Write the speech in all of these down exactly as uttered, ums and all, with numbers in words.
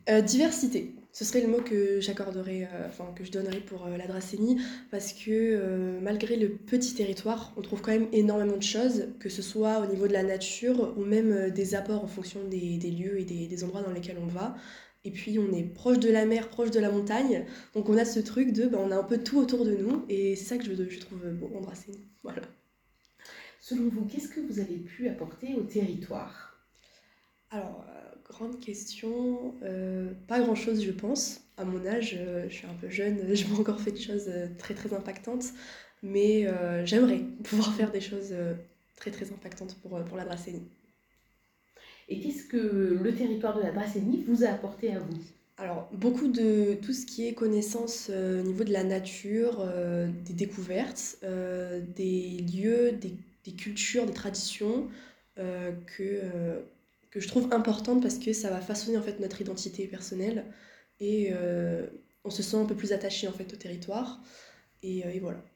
Euh, diversité, ce serait le mot que j'accorderais, euh, enfin que je donnerais pour euh, la Dracénie, parce que euh, malgré le petit territoire, on trouve quand même énormément de choses, que ce soit au niveau de la nature ou même euh, des apports en fonction des, des lieux et des, des endroits dans lesquels on va. Et puis on est proche de la mer, proche de la montagne, donc on a ce truc de, ben, on a un peu tout autour de nous, et c'est ça que je, je trouve beau en Dracénie. Voilà. Selon vous, qu'est-ce que vous avez pu apporter au territoire? Alors, euh, grande question, euh, pas grand-chose je pense. À mon âge, euh, je suis un peu jeune, je n'ai pas encore fait de choses euh, très très impactantes, mais euh, j'aimerais pouvoir faire des choses euh, très très impactantes pour, euh, pour la Dracénie. Et qu'est-ce que le territoire de la Dracénie vous a apporté à vous? Alors, beaucoup de tout ce qui est connaissance euh, au niveau de la nature, euh, des découvertes, euh, des lieux, des, des cultures, des traditions euh, que, euh, que je trouve importantes parce que ça va façonner en fait notre identité personnelle et euh, on se sent un peu plus attaché en fait au territoire et, euh, et voilà.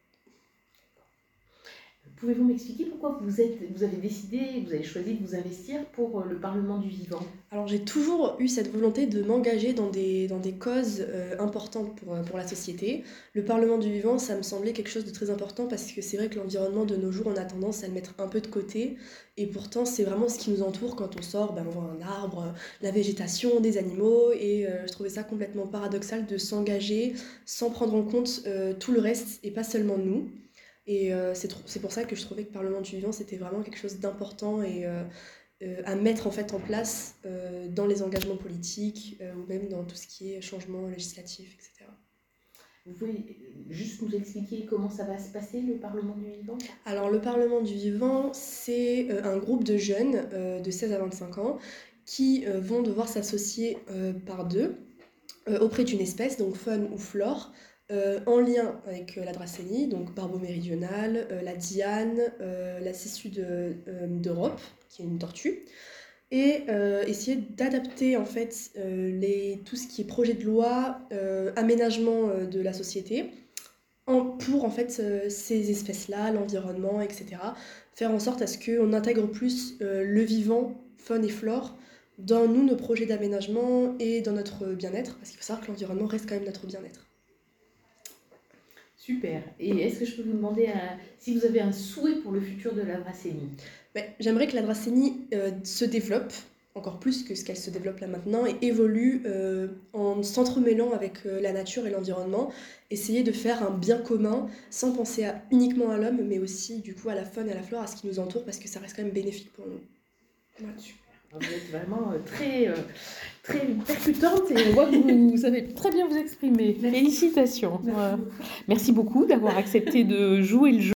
Pouvez-vous m'expliquer pourquoi vous, êtes, vous avez décidé, vous avez choisi de vous investir pour le Parlement du vivant? Alors j'ai toujours eu cette volonté de m'engager dans des, dans des causes euh, importantes pour, euh, pour la société. Le Parlement du vivant, ça me semblait quelque chose de très important parce que c'est vrai que l'environnement de nos jours, on a tendance à le mettre un peu de côté. Et pourtant, c'est vraiment ce qui nous entoure quand on sort. Ben, on voit un arbre, euh, la végétation, des animaux. Et euh, je trouvais ça complètement paradoxal de s'engager sans prendre en compte euh, tout le reste et pas seulement nous. Et euh, c'est tr- c'est pour ça que je trouvais que le Parlement du vivant, c'était vraiment quelque chose d'important et euh, euh, à mettre en fait en place euh, dans les engagements politiques euh, ou même dans tout ce qui est changement législatif, et cetera. Vous pouvez juste nous expliquer comment ça va se passer, le Parlement du vivant? Alors le Parlement du vivant, c'est euh, un groupe de jeunes euh, de seize à vingt-cinq ans qui euh, vont devoir s'associer euh, par deux euh, auprès d'une espèce, donc faune ou flore, euh, en lien avec euh, la Dracénie, donc Barbeau méridional, euh, la Diane, euh, la Cessue de, euh, d'Europe, qui est une tortue, et euh, essayer d'adapter en fait euh, les, tout ce qui est projet de loi, euh, aménagement euh, de la société en, pour en fait euh, ces espèces-là, l'environnement, et cetera. Faire en sorte à ce qu'on intègre plus euh, le vivant, faune et flore, dans nous, nos projets d'aménagement et dans notre bien-être, parce qu'il faut savoir que l'environnement reste quand même notre bien-être. Super. Et est-ce que je peux vous demander un- si vous avez un souhait pour le futur de la Dracénie? Ben, j'aimerais que la Dracénie euh, se développe, encore plus que ce qu'elle se développe là maintenant, et évolue euh, en s'entremêlant avec euh, la nature et l'environnement, essayer de faire un bien commun sans penser à, uniquement à l'homme, mais aussi du coup à la faune et à la flore, à ce qui nous entoure, parce que ça reste quand même bénéfique pour nous. Voilà. Super. Vous êtes vraiment euh, très, euh, très percutante et on voit que vous, vous savez très bien vous exprimer. Félicitations. Merci Euh, beaucoup. merci beaucoup d'avoir accepté de jouer le jeu.